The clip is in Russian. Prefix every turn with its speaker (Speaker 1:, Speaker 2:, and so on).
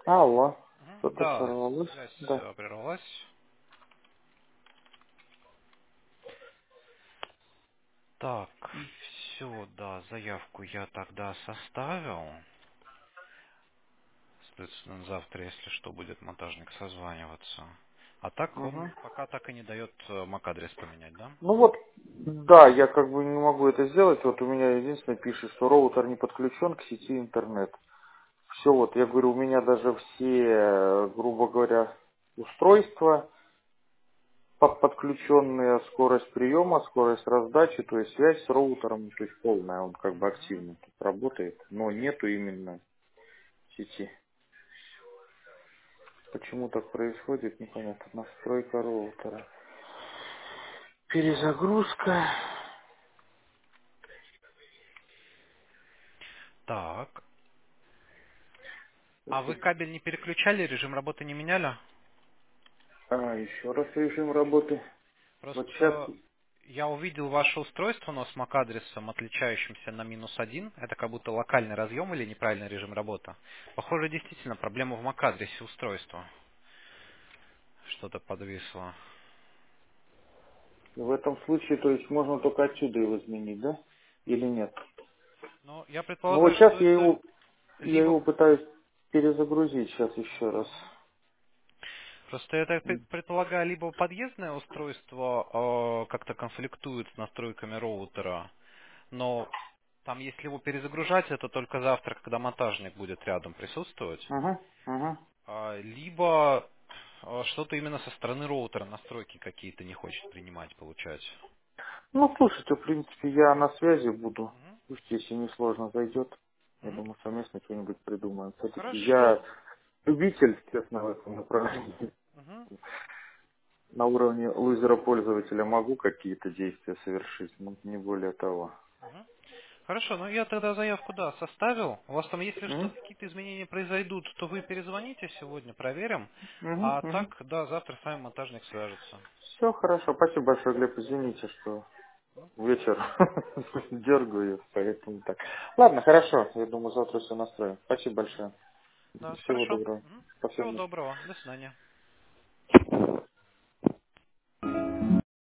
Speaker 1: Алло, что-то
Speaker 2: Да,
Speaker 1: сорвалось?
Speaker 2: связь
Speaker 1: Да.
Speaker 2: прервалась. Так, все, да, заявку я тогда составил. Соответственно, завтра, если что, будет монтажник созваниваться. А так
Speaker 1: Угу.
Speaker 2: он пока так и не дает MAC-адрес поменять, да?
Speaker 1: Ну вот, да, я как бы не могу это сделать. Вот у меня единственное пишет, что роутер не подключен к сети интернет. Все, вот я говорю, у меня даже все, грубо говоря, устройства подключенные, скорость приема, скорость раздачи, то есть связь с роутером, то есть полная, он как бы
Speaker 2: Мгм.
Speaker 1: активно тут работает, но нету именно сети. Почему так происходит, непонятно. Настройка роутера. Перезагрузка.
Speaker 2: Так, а вы
Speaker 1: Если-
Speaker 2: кабель не переключали, режим работы не меняли?
Speaker 1: еще раз режим работы. Вот сейчас.
Speaker 2: Просто я увидел ваше устройство, но с MAC-адресом, отличающимся на -1. Это как будто локальный разъем или неправильный режим работы. Похоже, действительно, проблема в MAC-адресе устройства. Что-то подвисло.
Speaker 1: В этом случае, то есть можно только отсюда его изменить, да? Или нет?
Speaker 2: Ну, я
Speaker 1: Ну вот
Speaker 2: предполагаю,
Speaker 1: сейчас
Speaker 2: что
Speaker 1: я
Speaker 2: это
Speaker 1: его, я
Speaker 2: либо...
Speaker 1: его пытаюсь перезагрузить сейчас еще раз.
Speaker 2: Мгм. Просто это, предполагаю, либо подъездное устройство как-то конфликтует с настройками роутера, но там, если его перезагружать, это только завтра, когда монтажник будет рядом присутствовать.
Speaker 1: Угу, угу.
Speaker 2: Либо что-то именно со стороны роутера настройки какие-то не хочет принимать, получать.
Speaker 1: Ну, слушайте, в принципе, я на связи буду.
Speaker 2: Мгм.
Speaker 1: Пусть, если не сложно зайдет. Я
Speaker 2: Мгм.
Speaker 1: думаю, совместно что-нибудь придумаем. Все-таки
Speaker 2: Хорошо.
Speaker 1: я любитель, честно, в этом направлении.
Speaker 2: Мгм.
Speaker 1: На уровне лузера пользователя могу какие-то действия совершить, но не более того.
Speaker 2: Мгм. Хорошо, ну я тогда заявку, да, составил. У вас там, если
Speaker 1: Угу,
Speaker 2: что-то, какие-то изменения произойдут, то вы перезвоните сегодня, проверим.
Speaker 1: угу,
Speaker 2: А
Speaker 1: угу.
Speaker 2: так, да, завтра с вами монтажник свяжется.
Speaker 1: Все хорошо. Спасибо большое, Глеб. Извините, что вечер дергаю, поэтому так. Ладно, хорошо. Я думаю, завтра все настроим. Спасибо большое.
Speaker 2: Да,
Speaker 1: Всего
Speaker 2: хорошо.
Speaker 1: доброго.
Speaker 2: Мгм. Всего
Speaker 1: Спасибо.
Speaker 2: доброго. До свидания.